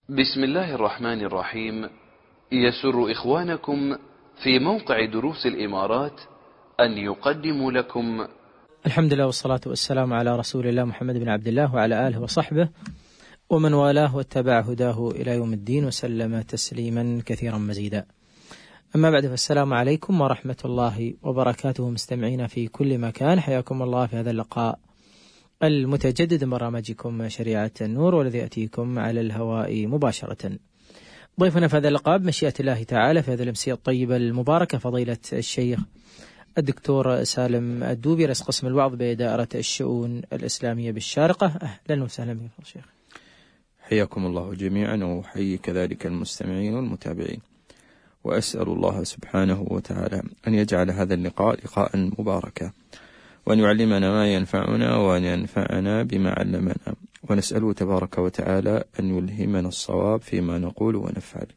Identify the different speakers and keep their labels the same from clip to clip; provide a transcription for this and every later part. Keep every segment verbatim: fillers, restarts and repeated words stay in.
Speaker 1: بسم الله الرحمن الرحيم. يسر إخوانكم في موقع دروس الإمارات أن يقدموا لكم
Speaker 2: الحمد لله والصلاة والسلام على رسول الله محمد بن عبد الله وعلى آله وصحبه ومن والاه واتبع هداه إلى يوم الدين وسلم تسليما كثيرا مزيدا. أما بعد، فالسلام عليكم ورحمة الله وبركاته مستمعين في كل مكان، حياكم الله في هذا اللقاء المتجدد من برنامجكم شريعة النور، والذي يأتيكم على الهواء مباشرة. ضيفنا في هذا اللقاء بمشيئة الله تعالى في هذه الأمسية الطيبة المباركة فضيلة الشيخ الدكتور سالم الدوبي، رئيس قسم الوعظ بإدارة الشؤون الإسلامية بالشارقة. أهلا وسهلا بك يا شيخ.
Speaker 3: حياكم الله جميعا، وحيي كذلك المستمعين والمتابعين، وأسأل الله سبحانه وتعالى أن يجعل هذا اللقاء لقاء مباركا، وأن يعلمنا ما ينفعنا وأن ينفعنا بما علمنا، ونسأله تبارك وتعالى أن يلهمنا الصواب فيما نقول ونفعل.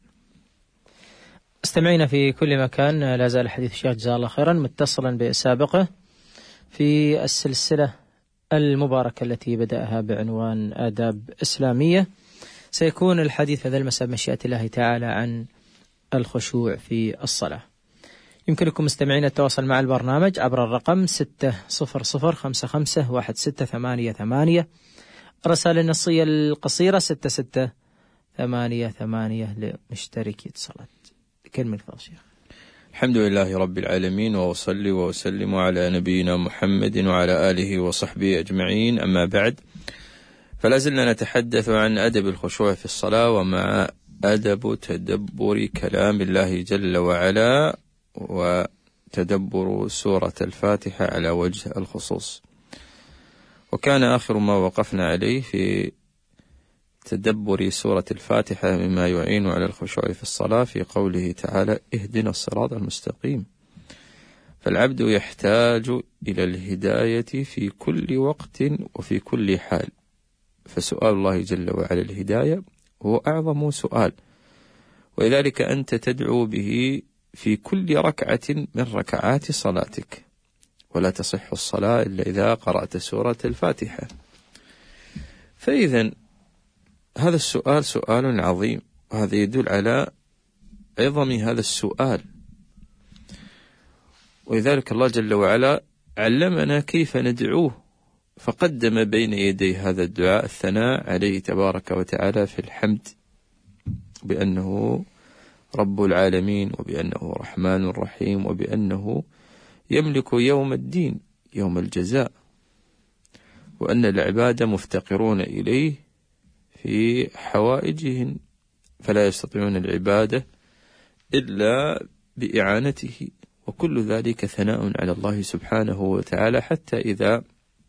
Speaker 2: استمعينا في كل مكان، لا زال حديث الشيخ جزاه الله خيرا متصلا بسابقه في السلسلة المباركة التي بدأها بعنوان آداب إسلامية. سيكون الحديث هذا المساء بمشيئة الله تعالى عن الخشوع في الصلاة. يمكنكم مستمعين التواصل مع البرنامج عبر الرقم ستة صفر صفر خمسة خمسة واحد ستة ثمانية ثمانية، الرسالة النصية القصيرة ستة ستة ثمانية ثمانية لمشتركي اتصالات. كلمة الفاضل.
Speaker 3: الحمد لله رب العالمين، وأصلي وأسلم على نبينا محمد وعلى آله وصحبه أجمعين، أما بعد، فلا زلنا نتحدث عن أدب الخشوع في الصلاة، ومع أدب تدبر كلام الله جل وعلا وتدبر سورة الفاتحة على وجه الخصوص. وكان آخر ما وقفنا عليه في تدبر سورة الفاتحة مما يعين على الخشوع في الصلاة في قوله تعالى: اهدنا الصراط المستقيم. فالعبد يحتاج إلى الهداية في كل وقت وفي كل حال، فسؤال الله جل وعلا الهداية هو أعظم سؤال، ولذلك أنت تدعو به في كل ركعة من ركعات صلاتك، ولا تصح الصلاة إلا إذا قرأت سورة الفاتحة. فإذا هذا السؤال سؤال عظيم، وهذا يدل على عظم هذا السؤال، ولذلك الله جل وعلا علمنا كيف ندعوه، فقدم بين يدي هذا الدعاء الثناء عليه تبارك وتعالى في الحمد بأنه رب العالمين، وبأنه رحمن رحيم، وبأنه يملك يوم الدين يوم الجزاء، وأن العباد مفتقرون إليه في حوائجهم، فلا يستطيعون العبادة إلا بإعانته، وكل ذلك ثناء على الله سبحانه وتعالى، حتى إذا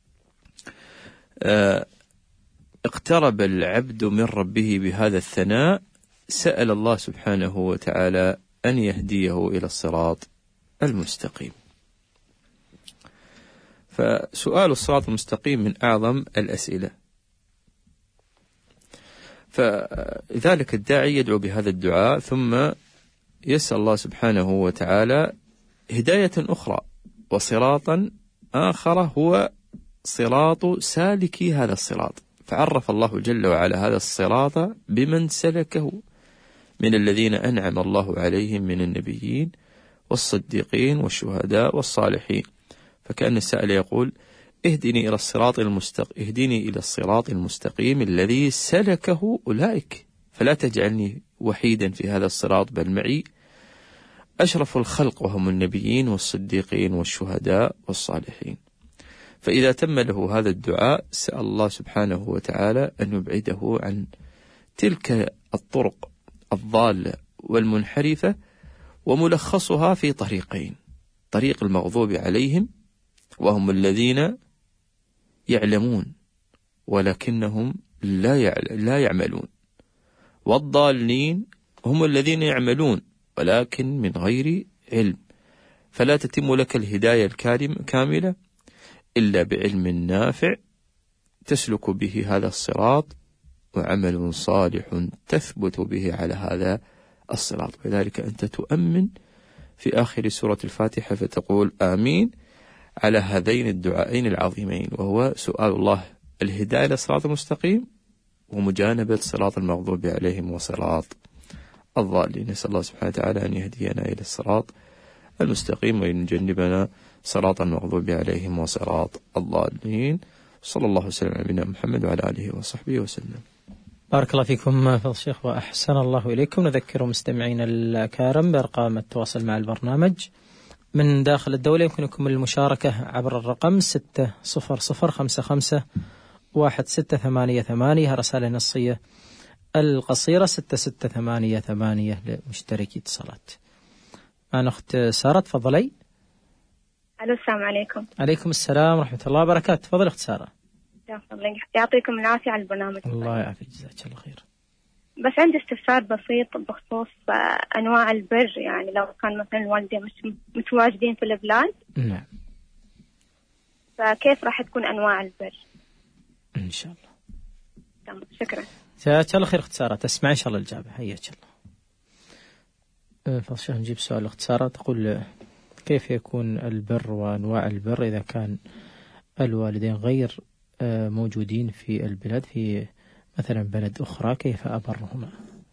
Speaker 3: اقترب العبد من ربه بهذا الثناء سأل الله سبحانه وتعالى أن يهديه إلى الصراط المستقيم. فسؤال الصراط المستقيم من أعظم الأسئلة، فذلك الداعي يدعو بهذا الدعاء، ثم يسأل الله سبحانه وتعالى هداية أخرى وصراطا آخر هو صراط سالكي هذا الصراط، فعرف الله جل وعلا هذا الصراط بمن سلكه من الذين أنعم الله عليهم من النبيين والصديقين والشهداء والصالحين. فكأن السائل يقول: اهدني إلى الصراط المستقيم، اهدني إلى الصراط المستقيم الذي سلكه أولئك، فلا تجعلني وحيدا في هذا الصراط، بل معي أشرف الخلق وهم النبيين والصديقين والشهداء والصالحين. فإذا تم له هذا الدعاء سأل الله سبحانه وتعالى أن يبعده عن تلك الطرق الضالة والمنحرفة، وملخصها في طريقين: طريق المغضوب عليهم وهم الذين يعلمون ولكنهم لا لا يعملون، والضالين هم الذين يعملون ولكن من غير علم. فلا تتم لك الهداية الكاملة إلا بعلم نافع تسلك به هذا الصراط، وعمل صالح تثبت به على هذا الصراط. ولذلك أنت تؤمن في آخر سورة الفاتحة فتقول آمين على هذين الدعائين العظيمين، وهو سؤال الله الهداية للصراط المستقيم، ومجانبة صراط المغضوب عليهم وصراط الضالين. نسأل الله سبحانه وتعالى أن يهدينا إلى الصراط المستقيم وأن يجنبنا صراط المغضوب عليهم وصراط الضالين. صلى الله وسلم على نبينا محمد وعلى آله وصحبه وسلم.
Speaker 2: بارك الله فيكم فضل الشيخ وأحسن الله إليكم. نذكر مستمعين الكرام بأرقام التواصل مع البرنامج من داخل الدولة. يمكنكم المشاركة عبر الرقم ستة صفر صفر خمسة خمسة واحد ستة ثمانية ثمانية، رسالة نصية القصيرة ستة ستة ثمانية ثمانية لمشتركي اتصالات. معنا أخت سارة، تفضلي.
Speaker 4: ألو، السلام عليكم.
Speaker 2: عليكم السلام ورحمة الله وبركاته. تفضل أخت سارة.
Speaker 4: يعطيكم العافية على البرنامج.
Speaker 2: الله يعافيك، جزاك الله خير.
Speaker 4: بس عندي استفسار بسيط بخصوص أنواع البر، يعني لو كان مثلا الوالدين مش متواجدين في البلاد.
Speaker 2: نعم.
Speaker 4: فكيف راح تكون أنواع البر؟
Speaker 2: إن شاء الله.
Speaker 4: تمام، شكرا.
Speaker 2: جزاك الله خير أخت سارة، تسمع إن شاء الله الإجابة. حياك الله. فالشيخ نجيب سؤال أخت سارة، تقول كيف يكون البر وأنواع البر إذا كان الوالدين غير موجودين في البلاد، في مثلا بلد أخرى، كيف أبرهما؟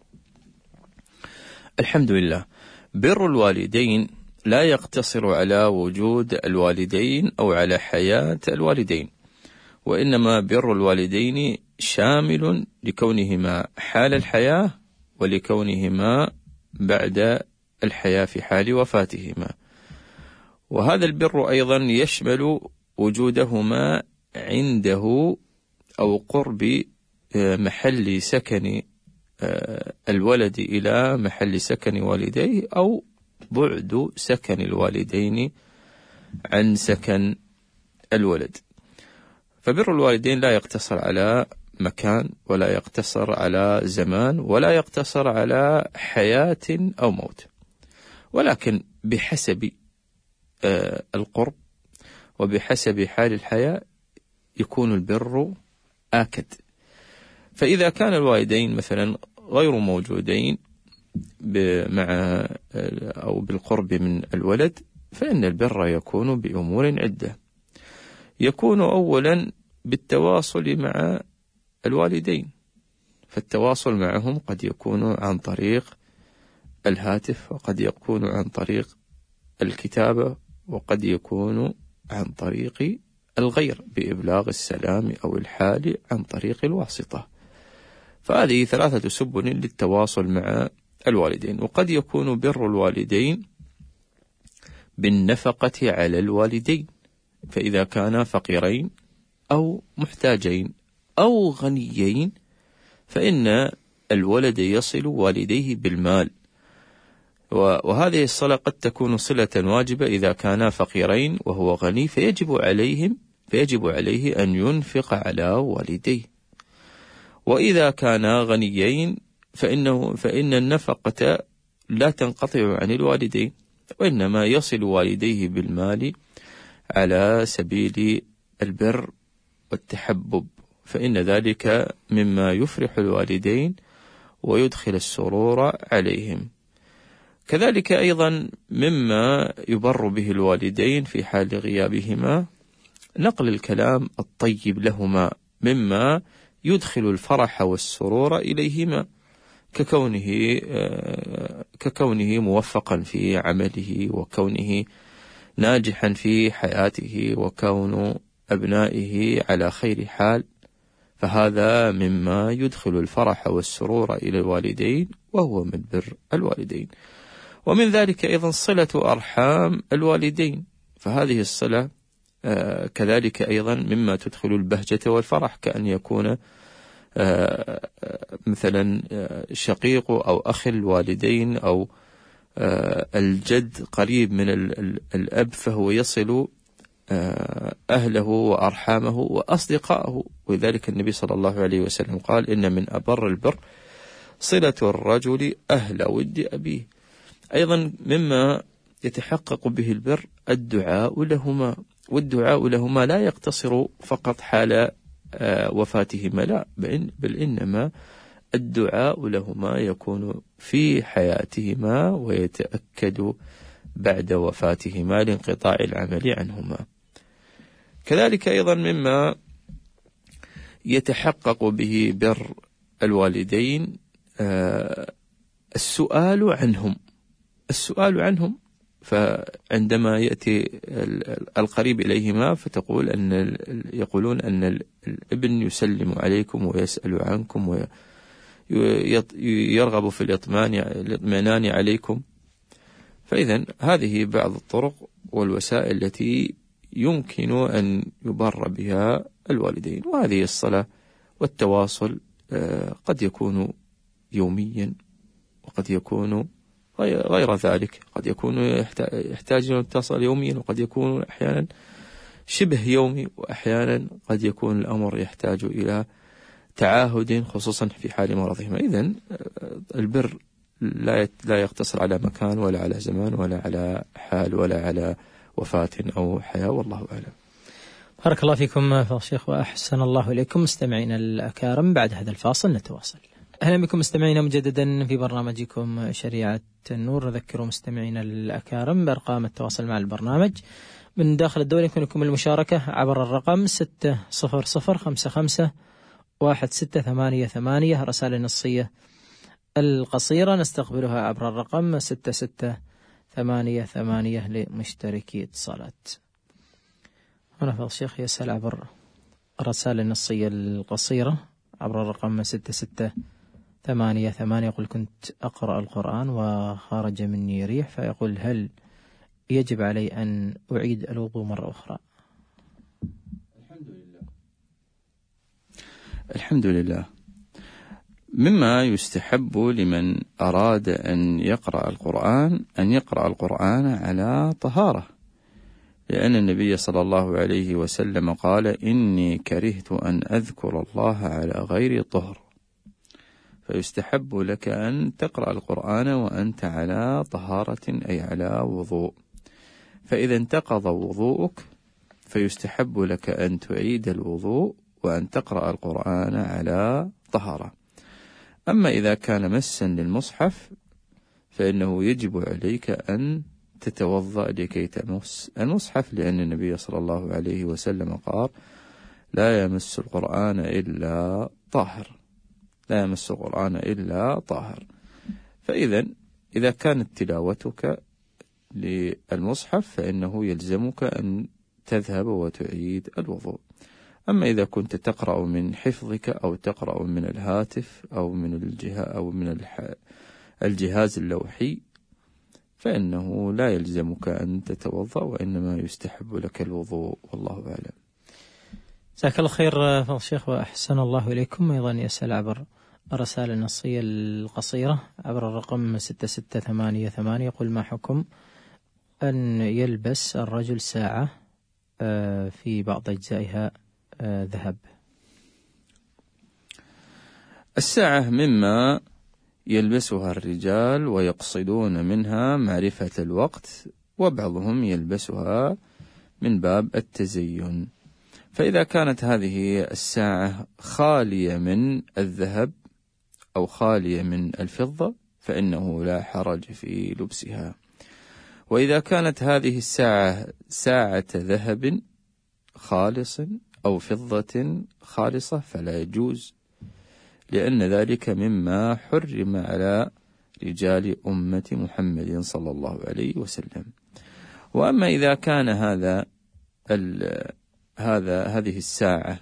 Speaker 3: الحمد لله. بر الوالدين لا يقتصر على وجود الوالدين أو على حياة الوالدين، وإنما بر الوالدين شامل لكونهما حال الحياة ولكونهما بعد الحياة في حال وفاتهما. وهذا البر أيضا يشمل وجودهما عنده أو قرب محل سكن الولد إلى محل سكن والديه، أو بعد سكن الوالدين عن سكن الولد. فبر الوالدين لا يقتصر على مكان، ولا يقتصر على زمان، ولا يقتصر على حياة أو موت، ولكن بحسب القرب وبحسب حال الحياة يكون البر آكد. فإذا كان الوالدين مثلا غير موجودين مع أو بالقرب من الولد، فإن البر يكون بأمور عدة. يكون أولا بالتواصل مع الوالدين، فالتواصل معهم قد يكون عن طريق الهاتف، وقد يكون عن طريق الكتابة، وقد يكون عن طريق الغير بإبلاغ السلام أو الحال عن طريق الواسطة. فهذه ثلاثة سبل للتواصل مع الوالدين. وقد يكون بر الوالدين بالنفقة على الوالدين، فإذا كانا فقيرين أو محتاجين أو غنيين فإن الولد يصل والديه بالمال، وهذه الصلة قد تكون صلة واجبة إذا كانا فقيرين وهو غني، فيجب عليهم فيجب عليه أن ينفق على والديه. وإذا كانا غنيين فإنه فإن النفقة لا تنقطع عن الوالدين، وإنما يصل والديه بالمال على سبيل البر والتحبب، فإن ذلك مما يفرح الوالدين ويدخل السرور عليهم. كذلك أيضا مما يبر به الوالدين في حال غيابهما نقل الكلام الطيب لهما، مما يدخل الفرح والسرور إليهما، ككونه ككونه موفقا في عمله، وكونه ناجحا في حياته، وكون أبنائه على خير حال، فهذا مما يدخل الفرح والسرور إلى الوالدين، وهو من بر الوالدين. ومن ذلك أيضا صلة أرحام الوالدين، فهذه الصلة كذلك أيضا مما تدخل البهجة والفرح، كأن يكون مثلا شقيق أو أخ الوالدين أو الجد قريب من الأب، فهو يصل أهله وأرحامه وأصدقائه. ولذلك النبي صلى الله عليه وسلم قال: إن من أبر البر صلة الرجل أهل ود أبيه. أيضا مما يتحقق به البر الدعاء لهما، والدعاء لهما لا يقتصر فقط حال وفاتهما، لا، بل إنما الدعاء لهما يكون في حياتهما ويتأكد بعد وفاتهما لانقطاع العمل عنهما. كذلك أيضا مما يتحقق به بر الوالدين السؤال عنهم السؤال عنهم فعندما يأتي القريب إليهما فتقول أن يقولون أن الابن يسلم عليكم ويسأل عنكم ويرغب في الاطمئنان عليكم. فإذا هذه بعض الطرق والوسائل التي يمكن أن يبر بها الوالدين. وهذه الصلة والتواصل قد يكون يوميا وقد يكون غير ذلك، قد يكون يحتاج أن يتصل يوميا وقد يكون أحيانا شبه يومي، وأحيانا قد يكون الأمر يحتاج إلى تعاهد خصوصا في حال مرضهم. إذن البر لا لا يقتصر على مكان ولا على زمان ولا على حال ولا على وفاة أو حياة، والله أعلم.
Speaker 2: بارك الله فيكم فضيلة الشيخ وأحسن الله إليكم. مستمعينا الأكارم، بعد هذا الفاصل نتواصل. أهلا بكم مستمعينا مجددا في برنامجكم شريعة النور. نذكر مستمعينا الأكارم بأرقام التواصل مع البرنامج من داخل الدولة. يمكن لكم المشاركة عبر الرقم ستة صفر صفر خمسة خمسة واحد ستة ثمانية ثمانية. رسالة النصية القصيرة نستقبلها عبر الرقم ستة ستة ثمانية ثمانية لمشتركي اتصالات. هنا فضل الشيخ يسأل عبر الرسالة النصية القصيرة عبر الرقم ستة ستة ثمانية ثمانية. يقول: كنت أقرأ القرآن وخرج مني ريح، فيقول: هل يجب علي أن أعيد الوضوء مرة أخرى؟
Speaker 3: الحمد لله الحمد لله مما يستحب لمن أراد أن يقرأ القرآن أن يقرأ القرآن على طهارة، لأن النبي صلى الله عليه وسلم قال: إني كرهت أن أذكر الله على غير طهر. فيستحب لك أن تقرأ القرآن وأنت على طهارة أي على وضوء. فإذا انتقض وضوءك فيستحب لك أن تعيد الوضوء وأن تقرأ القرآن على طهارة. أما إذا كان مسا للمصحف فإنه يجب عليك أن تتوضأ لكي تمس المصحف، لأن النبي صلى الله عليه وسلم قال: لا يمس القرآن إلا طاهر لا يمس القرآن إلا طاهر. فإذا إذا كانت تلاوتك للمصحف فإنه يلزمك أن تذهب وتعيد الوضوء. أما إذا كنت تقرأ من حفظك أو تقرأ من الهاتف أو من الجهة أو من الجهاز اللوحي فإنه لا يلزمك أن تتوضأ، وإنما يستحب لك الوضوء، والله أعلم.
Speaker 2: جزاك الله خير فضل الشيخ وأحسن الله إليكم. أيضا يسأل عبر الرسالة النصية القصيرة عبر الرقم ستة ستة ثمانية ثمانية. يقول: ما حكم أن يلبس الرجل ساعة في بعض أجزائها ذهب؟
Speaker 3: الساعة مما يلبسها الرجال ويقصدون منها معرفة الوقت، وبعضهم يلبسها من باب التزين. فإذا كانت هذه الساعة خالية من الذهب أو خالية من الفضة فإنه لا حرج في لبسها. وإذا كانت هذه الساعة ساعة ذهب خالص أو فضة خالصة فلا يجوز، لأن ذلك مما حرم على رجال أمة محمد صلى الله عليه وسلم. وأما إذا كان هذا هذا هذه الساعة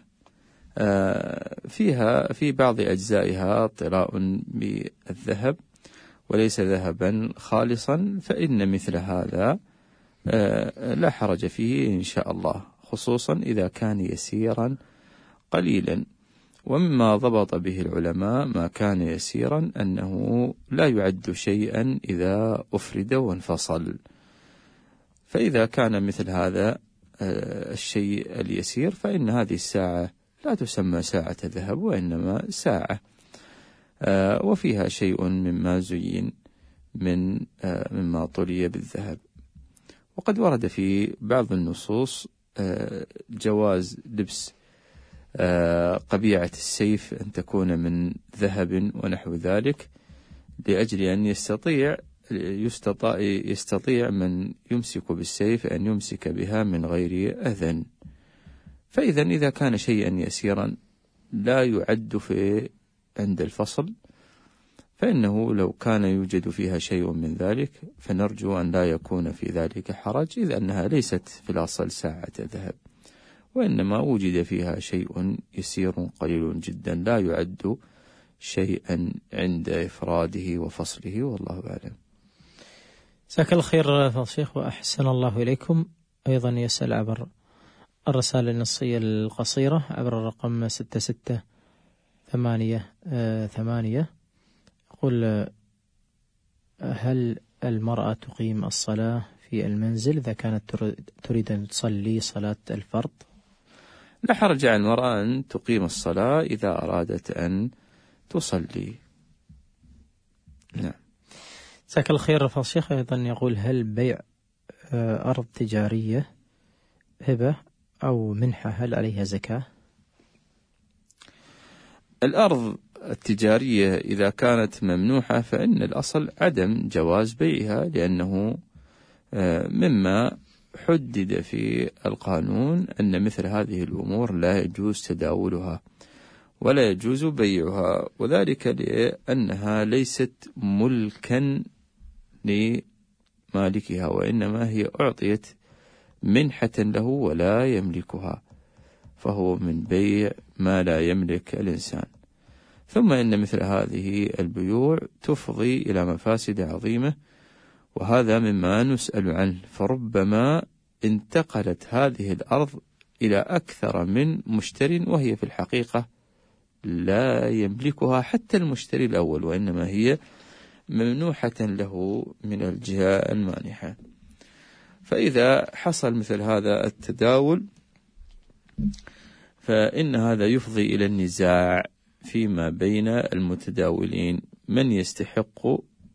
Speaker 3: فيها في بعض أجزائها طراء بالذهب وليس ذهبا خالصا فإن مثل هذا لا حرج فيه إن شاء الله، خصوصا إذا كان يسيرا قليلا. ومما ضبط به العلماء ما كان يسيرا أنه لا يعد شيئا إذا أفرد وانفصل. فإذا كان مثل هذا الشيء اليسير فإن هذه الساعة لا تسمى ساعة ذهب وإنما ساعة وفيها شيء مما زين من مما طلي بالذهب. وقد ورد في بعض النصوص جواز لبس قبيعة السيف أن تكون من ذهب ونحو ذلك، لأجل أن يستطيع يستطيع يستطيع من يمسك بالسيف أن يمسك بها من غير أذى. فإذا إذا كان شيئا يسيرا لا يعد في عند الفصل، فإنه لو كان يوجد فيها شيء من ذلك فنرجو أن لا يكون في ذلك حرج، إذ أنها ليست في الأصل ساعة ذهب، وإنما وجد فيها شيء يسير قليل جدا لا يعد شيئا عند إفراده وفصله، والله أعلم.
Speaker 2: جزاك الله خير فضل الشيخ وأحسن الله إليكم. أيضا يسأل عبر الرسالة النصية القصيرة عبر الرقم ستة ستة ثمانية ثمانية، يقول: هل المرأة تقيم الصلاة في المنزل إذا كانت تريد أن تصلي صلاة الفرض؟
Speaker 3: لا حرج على المرأة أن تقيم الصلاة إذا أرادت أن تصلي. نعم.
Speaker 2: جزاك الله خير فضل الشيخ. أيضا يقول: هل بيع أرض تجارية هبة أو منحة هل عليها زكاة؟
Speaker 3: الأرض التجارية إذا كانت ممنوحة فإن الأصل عدم جواز بيعها، لأنه مما حدد في القانون أن مثل هذه الأمور لا يجوز تداولها ولا يجوز بيعها، وذلك لأنها ليست ملكا لمالكها، وإنما هي أعطيت منحة له ولا يملكها، فهو من بيع ما لا يملك الإنسان. ثم إن مثل هذه البيوع تفضي إلى مفاسد عظيمة، وهذا مما نسأل عنه، فربما انتقلت هذه الأرض إلى أكثر من مشتر وهي في الحقيقة لا يملكها حتى المشتري الأول، وإنما هي ممنوحة له من الجهة المانحة. فإذا حصل مثل هذا التداول فإن هذا يفضي إلى النزاع فيما بين المتداولين، من يستحق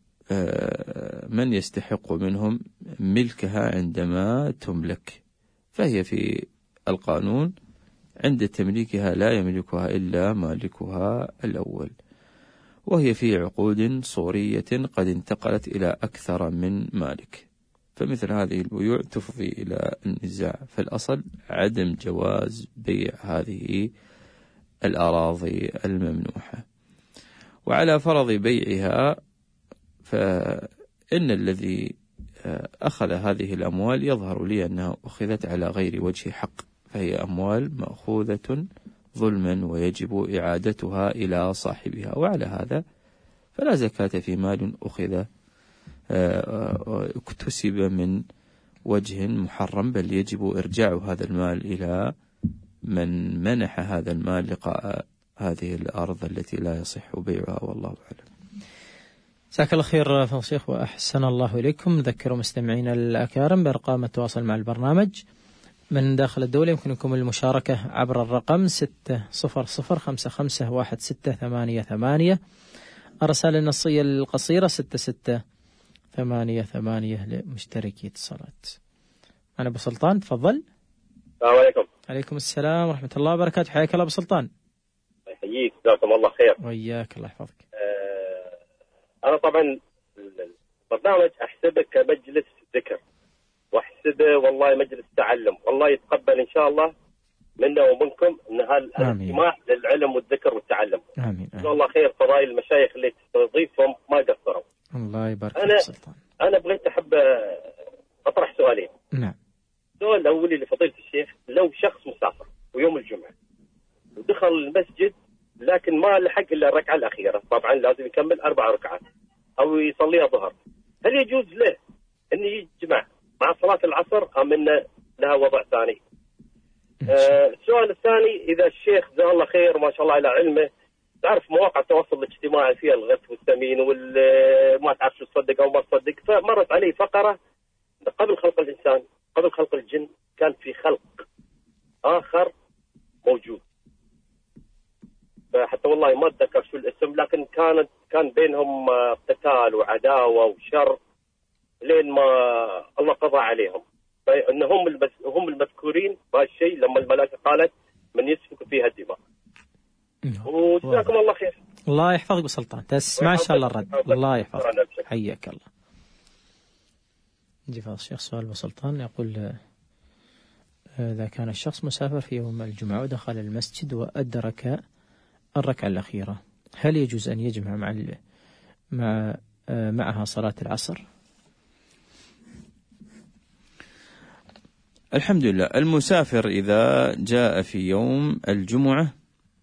Speaker 3: من يستحق منهم ملكها عندما تملك، فهي في القانون عند تمليكها لا يملكها إلا مالكها الأول، وهي في عقود صورية قد انتقلت إلى أكثر من مالك، فمثل هذه البيوع تفضي إلى النزاع، فالأصل عدم جواز بيع هذه الأراضي الممنوحة. وعلى فرض بيعها فإن الذي أخذ هذه الأموال يظهر لي أنها أخذت على غير وجه حق، فهي أموال مأخوذة ظلما ويجب إعادتها إلى صاحبها، وعلى هذا فلا زكاة في مال أخذ اكتسب من وجه محرم، بل يجب إرجاع هذا المال إلى من منح هذا المال لقاء هذه الأرض التي لا يصح بيعها، والله أعلم.
Speaker 2: جزاك الله خير فضل الشيخ وأحسن الله إليكم. نذكر مستمعينا الأكارم بأرقام التواصل مع البرنامج من داخل الدولة، يمكنكم المشاركة عبر الرقم ستة صفر صفر خمسة خمسة واحد ستة ثمانية ثمانية، الرسالة النصية القصيرة ستة ستة ثمانية ثمانية لمشتركي اتصالات. أنا أبو سلطان، تفضل.
Speaker 5: السلام عليكم.
Speaker 2: عليكم السلام ورحمة الله وبركاته. حياك الله أبو سلطان.
Speaker 5: يحييك، جزاكم الله خير.
Speaker 2: وإياك، الله يحفظك.
Speaker 5: أه أنا طبعا البرنامج أحسبه كمجلس ذكر، وأحسبه والله مجلس تعلم، والله يتقبل إن شاء الله منا ومنكم أن هالاجتماع للعلم والذكر والتعلم.
Speaker 2: آمين.
Speaker 5: جزاكم الله خير. فضائل المشايخ اللي تستضيفهم ما قصروا.
Speaker 2: الله يبارك
Speaker 5: أنا
Speaker 2: فيك سلطان.
Speaker 5: أنا بغيت أحب أطرح سؤالين.
Speaker 2: نعم.
Speaker 5: السؤال الأولي لفضيلة الشيخ، لو شخص مسافر ويوم الجمعة ودخل المسجد لكن ما لحق إلا الركعة الأخيرة، طبعا لازم يكمل أربع ركعات أو يصليها ظهر، هل يجوز له أن يجمع مع صلاة العصر أم أن لها وضع ثاني؟ آه السؤال الثاني، إذا الشيخ جزاه الله خير ما شاء الله على علمه، تعرف مواقع التواصل الاجتماعي فيها الغث والسمين وما تعرف شو تصدق أو ما تصدق، فمرت علي فقرة قبل خلق الإنسان قبل خلق الجن كان في خلق آخر موجود، فحتى والله ما أتذكر شو الاسم، لكن كانت كان بينهم قتال وعداوة وشر لين ما الله قضى عليهم، فإنهم هم المذكورين بهالشيء لما الملائكة قالت من يسفك فيها الدماء. وجزاكم الله خير.
Speaker 2: الله يحفظك بسلطان، تسمع إن شاء الله الرد. الله يحفظك، حياك الله. نجي فضل الشيخ سؤال بسلطان، يقول: إذا كان الشخص مسافر في يوم الجمعة ودخل المسجد وأدرك الركعة الأخيرة هل يجوز أن يجمع مع مع معها صلاة العصر؟
Speaker 3: الحمد لله. المسافر إذا جاء في يوم الجمعة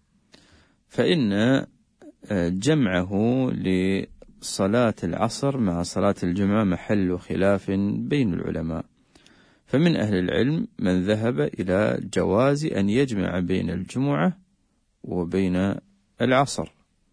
Speaker 3: فإن جمعه لصلاة العصر مع صلاة الجمعة محل خلاف بين العلماء، فمن أهل العلم من ذهب إلى جواز أن يجمع بين الجمعة وبين العصر،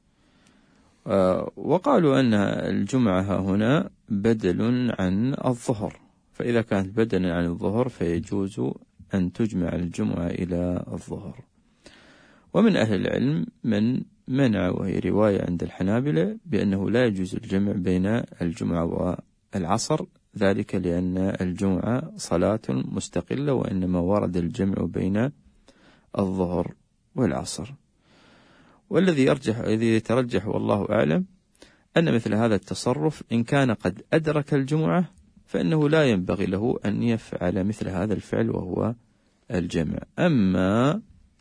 Speaker 3: وقالوا أن الجمعة هنا بدل عن الظهر، فإذا كانت بدلا عن الظهر فيجوز أن تجمع الجمعة إلى الظهر. ومن أهل العلم من منع، وهي رواية عند الحنابلة، بأنه لا يجوز الجمع بين الجمعة والعصر، ذلك لأن الجمعة صلاة مستقلة، وإنما ورد الجمع بين الظهر والعصر. والذي يرجح الذي يترجح والله أعلم أن مثل هذا التصرف إن كان قد أدرك الجمعة فإنه لا ينبغي له أن يفعل مثل هذا الفعل وهو الجمع. أما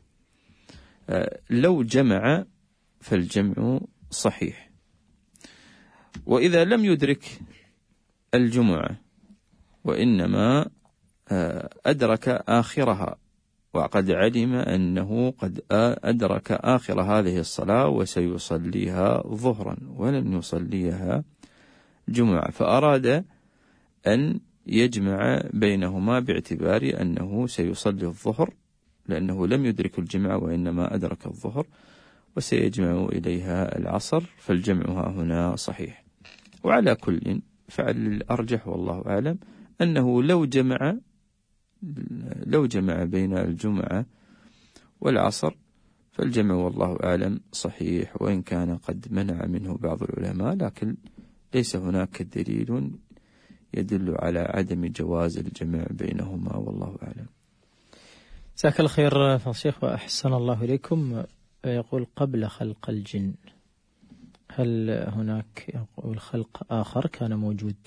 Speaker 3: لو جمع فالجمع صحيح. وإذا لم يدرك الجمعة وإنما أدرك آخرها وقد علم أنه قد أدرك آخر هذه الصلاة وسيصليها ظهرا ولن يصليها جمعة، فأراد أن يجمع بينهما باعتبار أنه سيصلي الظهر لأنه لم يدرك الجمعة وإنما أدرك الظهر، وسيجمع إليها العصر، فالجمع هنا صحيح. وعلى كل فعل الأرجح والله أعلم أنه لو جمع لو جمع بين الجمعة والعصر فالجمع والله أعلم صحيح، وإن كان قد منع منه بعض العلماء، لكن ليس هناك دليل يدل على عدم جواز الجمع بينهما والله أعلم.
Speaker 2: جزاك الله خير فضيلة الشيخ وأحسن الله إليكم. يقول قبل خلق الجن هل هناك يقول خلق آخر كان موجود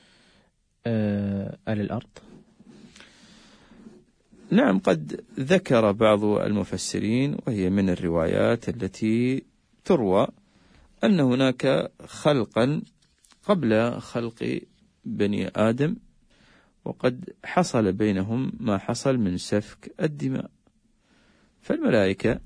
Speaker 2: على الأرض؟
Speaker 3: نعم، قد ذكر بعض المفسرين وهي من الروايات التي تروى أن هناك خلقا قبل خلق بني آدم، وقد حصل بينهم ما حصل من سفك الدماء، فالملائكة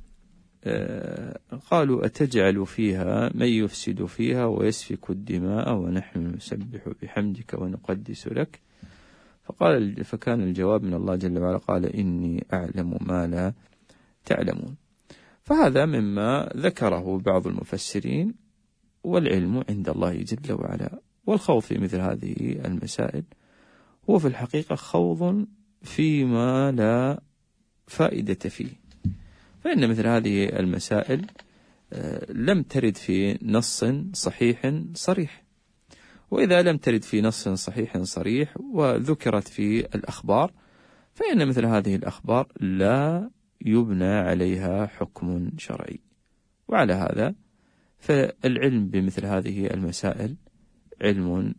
Speaker 3: قالوا أتجعل فيها من يفسد فيها ويسفك الدماء ونحن نسبح بحمدك ونقدس لك؟ فقال فكان الجواب من الله جل وعلا قال إني أعلم ما لا تعلمون. فهذا مما ذكره بعض المفسرين، والعلم عند الله جل وعلا. والخوض في مثل هذه المسائل هو في الحقيقة خوض فيما لا فائدة فيه، فإن مثل هذه المسائل لم ترد في نص صحيح صريح، وإذا لم ترد في نص صحيح صريح وذكرت في الأخبار فإن مثل هذه الأخبار لا يبنى عليها حكم شرعي. وعلى هذا فالعلم بمثل هذه المسائل علم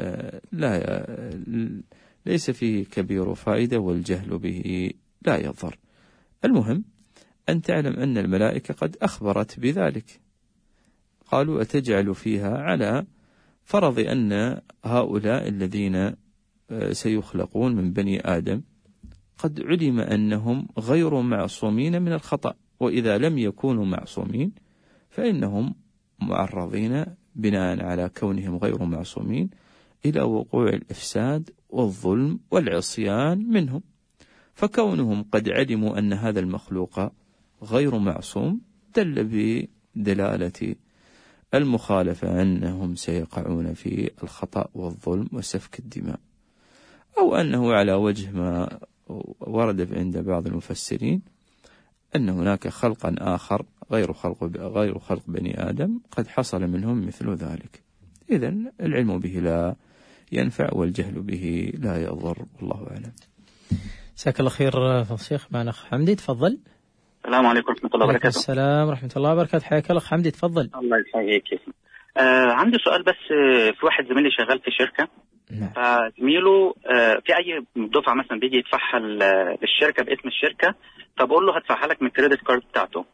Speaker 3: لا ليس فيه كبير فائدة، والجهل به لا يضر. المهم أن تعلم أن الملائكة قد أخبرت بذلك، قالوا أتجعل فيها، على فرض أن هؤلاء الذين سيخلقون من بني آدم قد علم أنهم غير معصومين من الخطأ، وإذا لم يكونوا معصومين فإنهم معرضين بناء على كونهم غير معصومين إلى وقوع الإفساد والظلم والعصيان منهم. فكونهم قد علموا أن هذا المخلوق غير معصوم دل بدلالة المخالفة أنهم سيقعون في الخطأ والظلم وسفك الدماء، أو أنه على وجه ما ورد عند بعض المفسرين أن هناك خلقا آخر غير خلق غير خلق بني آدم قد حصل منهم مثل ذلك. إذن العلم به لا ينفع والجهل به لا يضر، والله أعلم.
Speaker 2: جزاك الله خير فضيلة الشيخ. معنا أخ حمدي، تفضل.
Speaker 6: السلام عليكم ورحمة الله وبركاته.
Speaker 2: السلام ورحمة الله وبركاته، حياك الله حمدي، تفضل.
Speaker 6: الله يسعدك. آه عندي سؤال بس. آه في واحد زميلي شغال في شركة،
Speaker 2: نعم.
Speaker 6: فزميله آه في أي دفعة مثلا بيجي يدفعها للشركة باسم الشركة، فبقول له هدفعها لك من الكريدت كارد بتاعته،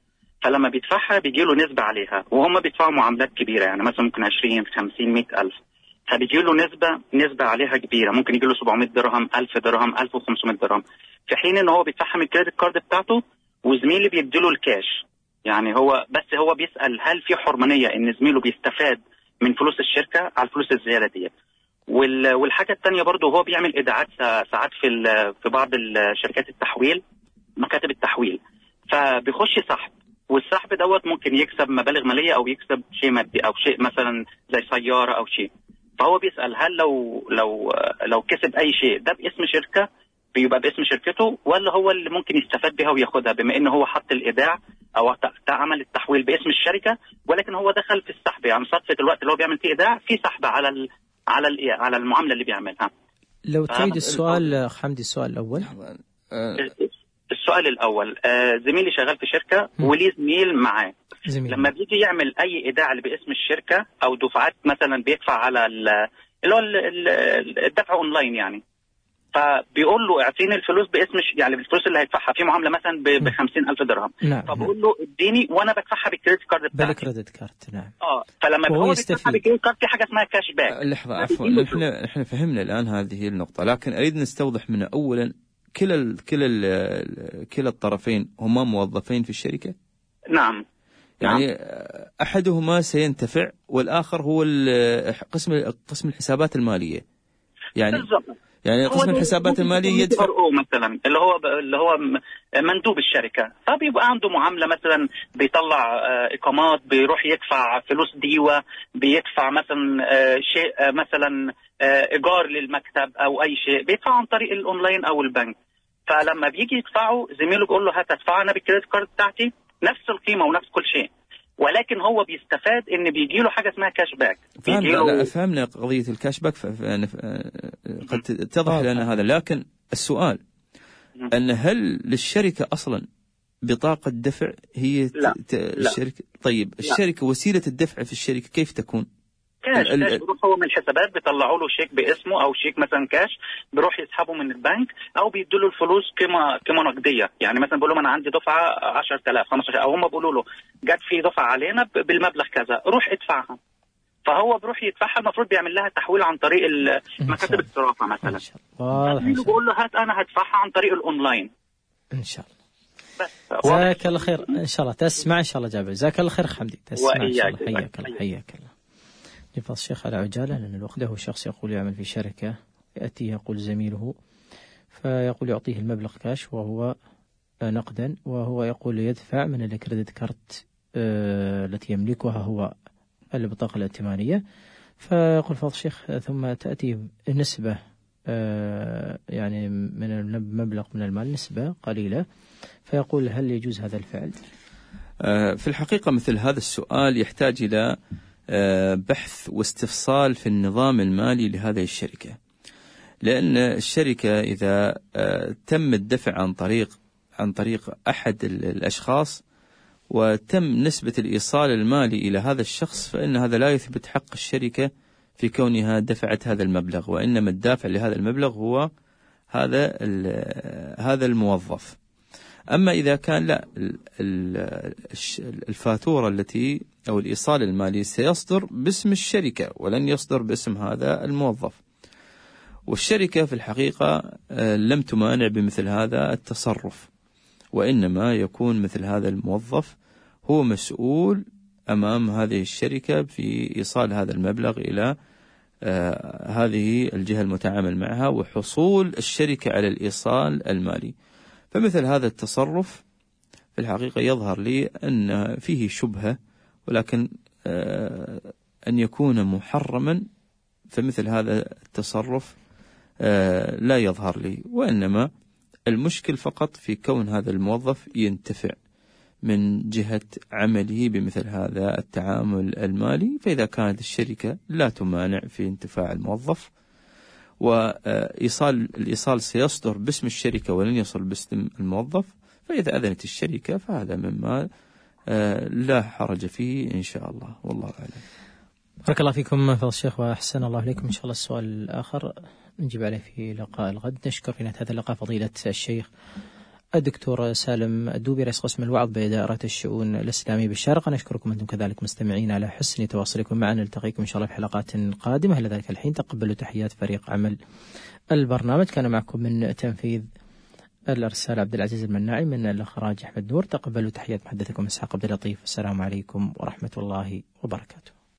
Speaker 6: فلما بيدفعها بيجي له نسبة عليها، وهم بيدفعوا معاملات كبيرة، يعني مثلا ممكن عشرين خمسين مئة ألف، فبيجي له نسبة نسبة عليها كبيرة، ممكن يجي له سبعمائة درهم ألف درهم ألف وخمسمائة درهم، في حين ان هو بيدفعها من الكريدت كارد بتاعته وزميلي بيديله الكاش. يعني هو بس هو بيسأل هل في حرمانية ان زميله بيستفاد من فلوس الشركة على الفلوس الزيادة دي. والحاجة الثانية برضه هو بيعمل إيداعات ساعات في في بعض الشركات التحويل، مكاتب التحويل، فبيخش سحب، والسحب دوت ممكن يكسب مبالغ مالية أو يكسب شيء مادي أو شيء مثلا زي سيارة أو شيء. فهو بيسأل هل لو لو لو كسب أي شيء ده باسم شركة بيبقى باسم شركته، ولا هو اللي ممكن يستفاد بها وياخدها بما إنه هو حط الإيداع أو عمل التحويل باسم الشركة، ولكن هو دخل في السحب، يعني صدفة الوقت اللي هو بيعمل فيه إيداع في سحب على ال على ال على المعاملة اللي بيعملها.
Speaker 2: لو تعيد السؤال حمدي، السؤال الأول.
Speaker 6: السؤال الأول، زميلي شغال في شركة وليه زميل معاه، زميل. لما بيجي يعمل أي إيداع باسم الشركة أو دفعات مثلا بيدفع على اللي هو الدفع أونلاين يعني، فبيقول له اعطيني الفلوس باسم يعني الفلوس اللي هيدفعها في معامله مثلا ب خمسين ألف درهم،
Speaker 2: نعم.
Speaker 6: فبقول له اديني وانا بدفعها بالكريدت كارد بتاعي.
Speaker 2: بالكريدت كارد نعم.
Speaker 6: اه فلما هو بيدفعها بالكريدت كارد في حاجه اسمها كاش باك.
Speaker 3: لحظه عفوا، نحن نحن فهمنا الان هذه النقطه، لكن اريد نستوضح منها اولا كلا ال كلا ال كلا الطرفين هما موظفين في الشركه؟
Speaker 6: نعم.
Speaker 3: يعني
Speaker 6: نعم.
Speaker 3: احدهما سينتفع والاخر هو قسم قسم الحسابات الماليه. يعني بالضبط. يعني قسم الحسابات المالية يدفع
Speaker 6: مثلا اللي هو اللي هو مندوب الشركة، فبيبقى عنده معاملة مثلا بيطلع إقامات، بيروح يدفع فلوس ديوة، بيدفع مثلا شيء مثلا إيجار للمكتب أو أي شيء بيدفع عن طريق الأونلاين أو البنك. فلما بيجي يدفعه زميله بيقول له هات ادفع أنا بالكريدت كارد بتاعتي نفس القيمة ونفس كل شيء، ولكن هو بيستفاد ان بيجي له حاجه اسمها كاش باك.
Speaker 3: فهمنا لا فهمنا قضيه الكاش باك قد تتضح لنا هذا، لكن السؤال ان هل للشركه اصلا بطاقه دفع هي
Speaker 6: لا.
Speaker 3: ت... الشركه لا. طيب الشركه لا. وسيله الدفع في الشركه كيف تكون؟
Speaker 6: كاش ال... كاش بيروح هو من الحسابات بيطلعوا له شيك باسمه او شيك مثلا كاش، بيروح يسحبه من البنك او بيدوا له الفلوس قيمه قيمه نقديه، يعني مثلا بيقول لهم انا عندي دفعه عشرة آلاف خمسة عشر او هم بيقولوا له جت في دفعه علينا بالمبلغ كذا روح ادفعها، فهو بيروح يدفعها، المفروض بيعمل لها تحويل عن طريق مكاتب الصرافه مثلا، بيقول له هات انا هدفعها عن طريق الاونلاين
Speaker 2: ان شاء الله. جزاك الله خير ان شاء الله، تسمع ان شاء الله جابر. جزاك الله خير حمدي، تسمع ان شاء الله. حياك الله حياك الله. يفضل الشيخ على عجالة، لأن الوقت له شخص يقول يعمل في شركة، يأتيه يقول زميله فيقول يعطيه المبلغ كاش وهو نقدا، وهو يقول يدفع من الكريدت كارت التي يملكها هو البطاقة الائتمانية، فيقول فضل الشيخ ثم تأتي نسبة يعني من المبلغ من المال نسبة قليلة، فيقول هل يجوز هذا الفعل؟
Speaker 3: في الحقيقة مثل هذا السؤال يحتاج إلى بحث واستفصال في النظام المالي لهذه الشركة، لأن الشركة إذا تم الدفع عن طريق عن طريق أحد الأشخاص وتم نسبة الإيصال المالي إلى هذا الشخص، فإن هذا لا يثبت حق الشركة في كونها دفعت هذا المبلغ، وإنما الدافع لهذا المبلغ هو هذا هذا الموظف. أما إذا كان لا الفاتورة التي أو الإيصال المالي سيصدر باسم الشركة ولن يصدر باسم هذا الموظف، والشركة في الحقيقة لم تمانع بمثل هذا التصرف، وإنما يكون مثل هذا الموظف هو مسؤول أمام هذه الشركة في إيصال هذا المبلغ إلى هذه الجهة المتعامل معها وحصول الشركة على الإيصال المالي. فمثل هذا التصرف في الحقيقة يظهر لي أن فيه شبهة، ولكن أن يكون محرما فمثل هذا التصرف لا يظهر لي، وإنما المشكل فقط في كون هذا الموظف ينتفع من جهة عمله بمثل هذا التعامل المالي. فإذا كانت الشركة لا تمانع في انتفاع الموظف وإيصال الإيصال سيصدر باسم الشركة ولن يصل باسم الموظف، فإذا أذنت الشركة فهذا مما لا حرج فيه إن شاء الله، والله أعلم.
Speaker 2: بارك الله فيكم فضل الشيخ وأحسن الله إليكم. إن شاء الله السؤال الآخر نجيب عليه في لقاء الغد. نشكر في نهاية هذا اللقاء فضيلة الشيخ الدكتور سالم الدوبي رئيس قسم الوعظ بإدارة الشؤون الإسلامية بالشارقة. نشكركم أنتم كذلك مستمعين على حسن تواصلكم معنا. نلتقيكم إن شاء الله في حلقات قادمة. إلى ذلك الحين تقبلوا تحيات فريق عمل البرنامج. كان معكم من تنفيذ الإرسال عبد العزيز المناعي، من الإخراج أحمد نور. تقبلوا تحيات محدثكم إسحاق عبد اللطيف. السلام عليكم ورحمة الله وبركاته.